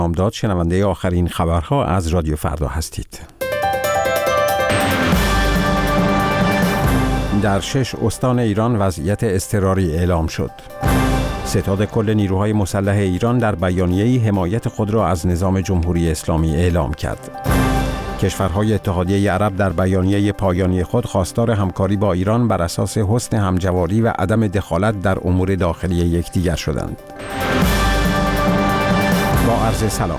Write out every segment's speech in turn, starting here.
امداد، شنونده آخرین خبرها از رادیو فردا هستید. در 6 استان ایران وضعیت اضطراری اعلام شد. ستاد کل نیروهای مسلح ایران در بیانیه‌ای حمایت خود را از نظام جمهوری اسلامی اعلام کرد. کشورهای اتحادیه عرب در بیانیه پایانی خود خواستار همکاری با ایران بر اساس حسن همجواری و عدم دخالت در امور داخلی یکدیگر شدند. با عرض سلام.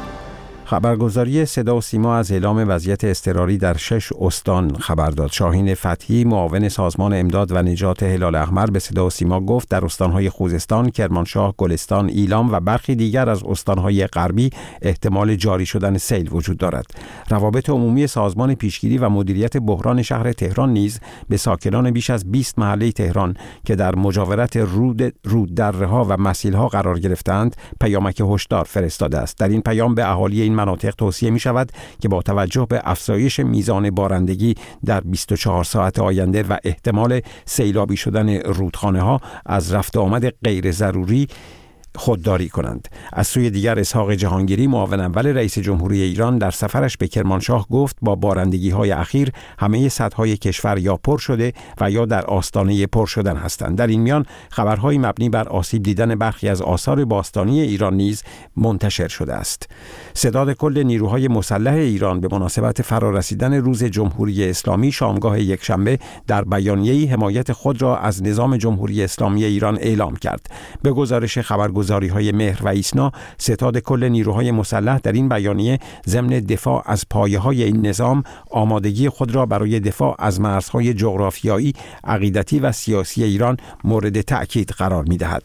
خبرگزاری صدا و سیما از اعلام وضعیت اضطراری در 6 استان خبر داد. شاهین فتحی، معاون سازمان امداد و نجات هلال احمر، به صدا و سیما گفت در استانهای خوزستان، کرمانشاه، گلستان، ایلام و برخی دیگر از استانهای غربی احتمال جاری شدن سیل وجود دارد. روابط عمومی سازمان پیشگیری و مدیریت بحران شهر تهران نیز به ساکنان بیش از 20 محله تهران که در مجاورت روددره‌ها و مسیل‌ها قرار گرفتند پیامک هشدار فرستاده است. در این پیام به اهالی این مناطق توصیه می شود که با توجه به افزایش میزان بارندگی در 24 ساعت آینده و احتمال سیلابی شدن رودخانه ها از رفت آمد غیر ضروری خودداری کنند. از سوی دیگر اسحاق جهانگیری، معاون اول رئیس جمهوری ایران، در سفرش به کرمانشاه گفت با بارندگی‌های اخیر همه سدهای کشور یا پر شده و یا در آستانه پر شدن هستند. در این میان خبرهای مبنی بر آسیب دیدن برخی از آثار باستانی ایران نیز منتشر شده است. ستاد کل نیروهای مسلح ایران به مناسبت فرارسیدن روز جمهوری اسلامی شامگاه یکشنبه در بیانیه‌ای حمایت خود را از نظام جمهوری اسلامی ایران اعلام کرد. به گزارش خبرگزاری‌های مهر و ایسنا، ستاد کل نیروهای مسلح در این بیانیه ضمن دفاع از پایه‌های این نظام آمادگی خود را برای دفاع از مرزهای جغرافیایی، عقیدتی و سیاسی ایران مورد تأکید قرار می‌دهد.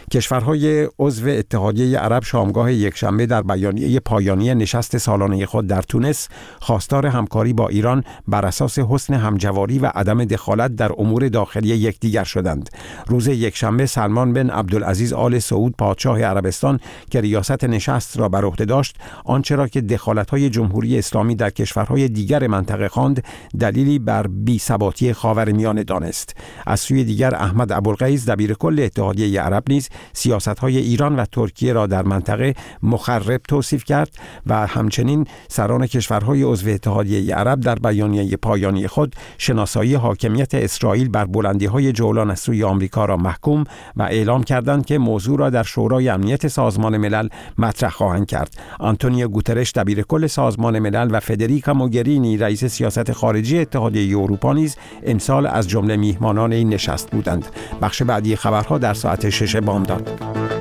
کشورهای عضو اتحادیه عرب شامگاه یکشنبه در بیانیه پایانی نشست سالانه خود در تونس خواستار همکاری با ایران بر اساس حسن همجواری و عدم دخالت در امور داخلی یکدیگر شدند. روز یکشنبه سلمان بن عبدالعزیز آل سعود، پادشاه عربستان که ریاست نشست را بر عهده داشت، آنچه را که دخالت‌های جمهوری اسلامی در کشورهای دیگر منطقه خواند دلیلی بر بی‌ثباتی خاورمیانه دانست. از سوی دیگر احمد ابوالقیس، دبیر کل اتحادیه عرب، نیز سیاست‌های ایران و ترکیه را در منطقه مخرب توصیف کرد و همچنین سران کشورهای عضو اتحادیه عرب در بیانیه پایانی خود شناسایی حاکمیت اسرائیل بر بلندی‌های جولان از سوی آمریکا را محکوم و اعلام کردند که موضوع را در شورای امنیت سازمان ملل مطرح خواهند کرد. آنتونیو گوترش، دبیر کل سازمان ملل، و فدریکا موگرینی، رئیس سیاست خارجی اتحادیه اروپا، نیز امسال از جمله میهمانان این نشست بودند. بخش بعدی خبرها در ساعت 6 بامداد.